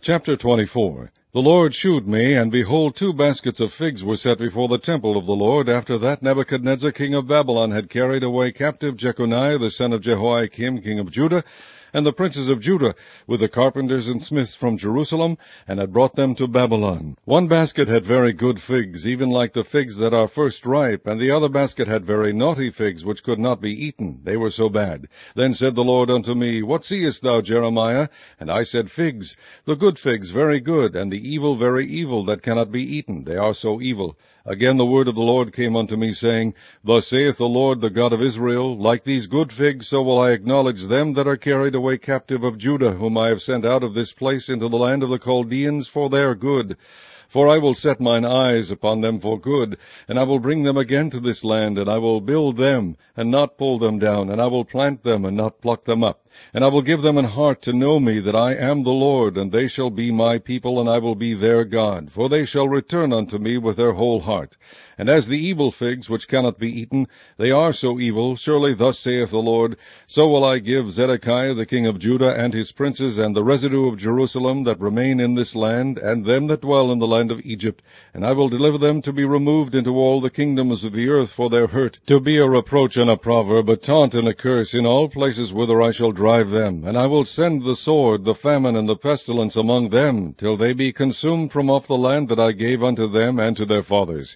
Chapter 24. The Lord shewed me, and behold, 2 baskets of figs were set before the temple of the Lord, after that Nebuchadnezzar king of Babylon had carried away captive Jeconiah the son of Jehoiakim king of Judah, and the princes of Judah, with the carpenters and smiths from Jerusalem, and had brought them to Babylon. 1 basket had very good figs, even like the figs that are first ripe, and the other basket had very naughty figs, which could not be eaten, they were so bad. Then said the Lord unto me, What seest thou, Jeremiah? And I said, Figs, the good figs very good, and the evil very evil, that cannot be eaten, they are so evil. Again the word of the Lord came unto me, saying, Thus saith the Lord, the God of Israel, Like these good figs, so will I acknowledge them that are carried away captive of Judah, whom I have sent out of this place into the land of the Chaldeans for their good. For I will set mine eyes upon them for good, and I will bring them again to this land, and I will build them, and not pull them down, and I will plant them, and not pluck them up. And I will give them an heart to know me, that I am the Lord, and they shall be my people, and I will be their God. For they shall return unto me with their whole heart. And as the evil figs, which cannot be eaten, they are so evil, surely thus saith the Lord, so will I give Zedekiah the king of Judah, and his princes, and the residue of Jerusalem that remain in this land, and them that dwell in the land of Egypt, and I will deliver them to be removed into all the kingdoms of the earth for their hurt, to be a reproach and a proverb, a taunt and a curse, in all places whither I shall drive them. And I will send the sword, the famine, and the pestilence among them, till they be consumed from off the land that I gave unto them and to their fathers.